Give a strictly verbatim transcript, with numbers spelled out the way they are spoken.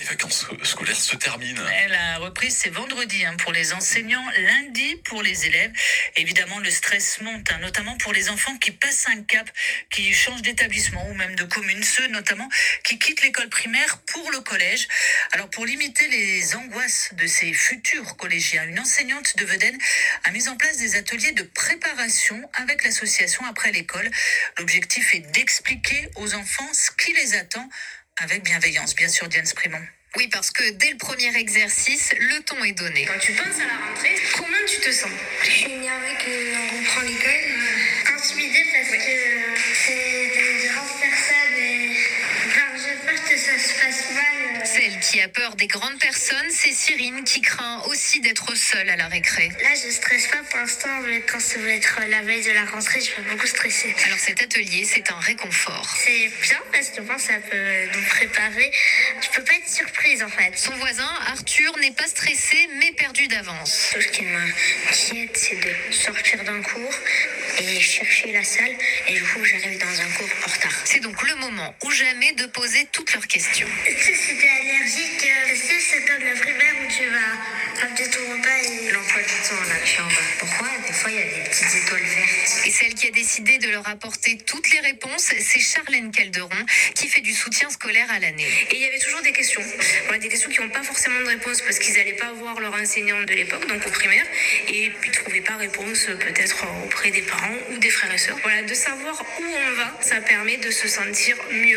Les vacances scolaires se terminent. La reprise, c'est vendredi hein, pour les enseignants, lundi pour les élèves. Évidemment, le stress monte, hein, notamment pour les enfants qui passent un cap, qui changent d'établissement ou même de commune, ceux notamment qui quittent l'école primaire pour le collège. Alors, pour limiter les angoisses de ces futurs collégiens, une enseignante de Vedène a mis en place des ateliers de préparation avec l'association Après l'école. L'objectif est d'expliquer aux enfants ce qui les attend avec bienveillance, bien sûr, Diane Sprimont. Oui, parce que dès le premier exercice, le ton est donné. Quand tu penses à la rentrée, comment tu te sens? Je suis énervée qu'on reprend l'école. Intimidée parce que c'est des grandes personnes et enfin, j'ai peur que ça se passe mal. Celle qui a peur des grandes personnes, c'est Cyrine qui craint aussi d'être seule à la récré. Là, je stresse pas pour l'instant, mais quand ça va être la veille de la rentrée, je vais beaucoup stresser. Alors cet atelier, c'est un réconfort. C'est bien parce que bon, ça peut nous préparer. Tu peux pas être surprise en fait. Son voisin, Arthur, n'est pas stressé, mais perdu d'avance. Tout ce qui m'inquiète, c'est de sortir d'un cours et chercher la salle. Et du coup, j'arrive dans un cours en retard. C'est donc le moment ou jamais de poser toutes leurs questions. Est-ce que c'était allergique? Est-ce que c'est comme la primaire où tu vas ramener ton repas et... L'emploi du temps, on a fait en bas. Pourquoi? Des fois, il y a des petites étoiles vertes. Et celle qui a décidé de leur apporter toutes les réponses, c'est Charlène Calderon, qui fait du soutien scolaire à l'année. Et il y avait toujours des questions. Voilà, des questions qui n'ont pas forcément de réponse parce qu'ils n'allaient pas voir leur enseignant de l'époque, donc au primaire, et puis ils ne trouvaient pas réponse peut-être auprès des parents ou des frères et sœurs. Voilà, de savoir où on va, ça permet de se sentir mieux.